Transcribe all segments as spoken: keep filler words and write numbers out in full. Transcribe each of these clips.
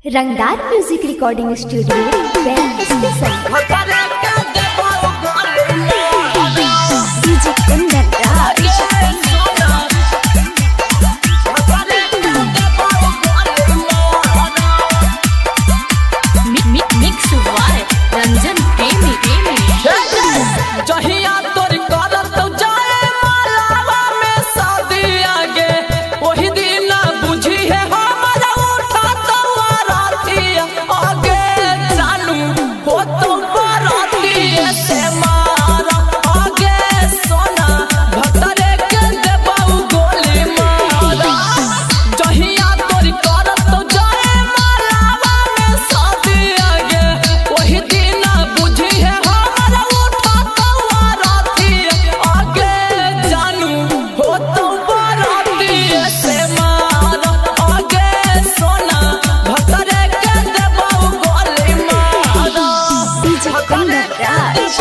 रंगदार music recording studio DJ Kundan Raj mix by Ranjan Premi जहिया तोर करत जाए मालावा में शादी आगे वही दिन बुझी है हमारा उठा तो रातिया आगे जानू हो तो बाराती से मारा आगे सोना भतरे के देबाऊ गोली मारा जहिया तोर करत जाए मालावा में शादी आगे वही दिन बुझी है हमारा उठा तो रातिया आगे जानू हो तो बाराती से मारा आगे सोना भतरे के देबाऊ गोली मारा DJ Kundan Raj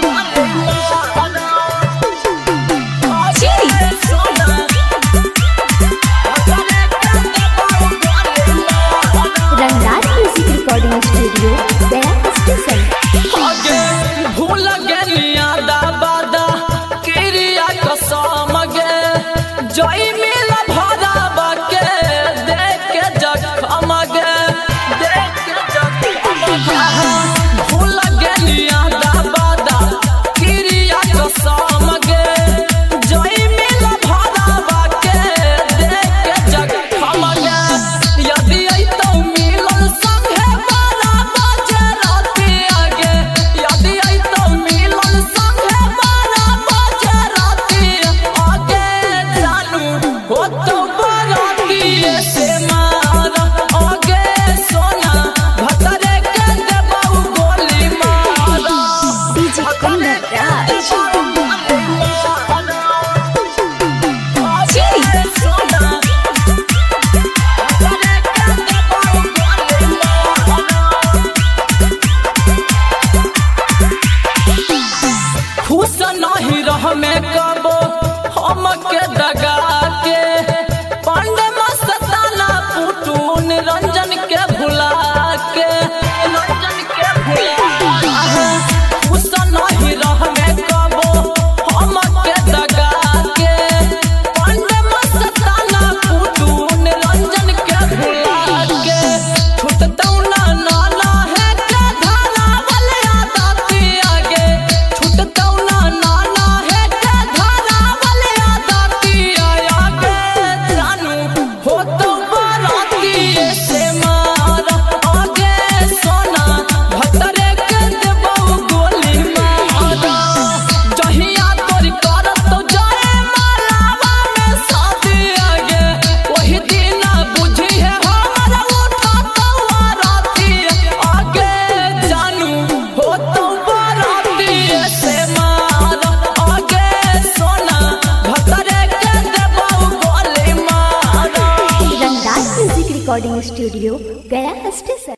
Rangdar music recording studio Gaya station आगे भूल गेलिया दाबादा क्रिया कसम गे जय मिल भराबा के देख के जखम गे देख के जखम भूल गेलिया दाबादा क्रिया कसम गे जय मिल भराबा के देख के जखम गे यदि आई तो मिलन संगे बारा बजे राती आगे यदि आई तो मिलन संगे बारा बजे राती आगे जानू हो तो बाराती से मारा आगे सोना भतरे के देबाऊ गोली मारा डीजे कुंदन राज खुश नहीं रह में कबो हम के दगा के पांडे मस्ताना पुटून रंजन के भुला के रंजन के भुला खुश नहीं रह में कबो हम के दगा के पांडे मस्ताना पुटून रंजन के भुला के छुटतौ ना नाना है के धारा वाले आदती आगे छुटतौ ना नाना है के धारा वाले आदती आगे जानू हो तो बाराती से मारा आगे सोना भतरे के देबाऊ गोली मारा जहिया तोर करत जाए मालावा में शादी आगे वही दिन बुझी है हमारा उठा तो राती आगे जानू हो तो बाराती से मारा आगे सोना भतरे के देबाऊ गोली मारा Rangdar music recording studio Gaya station.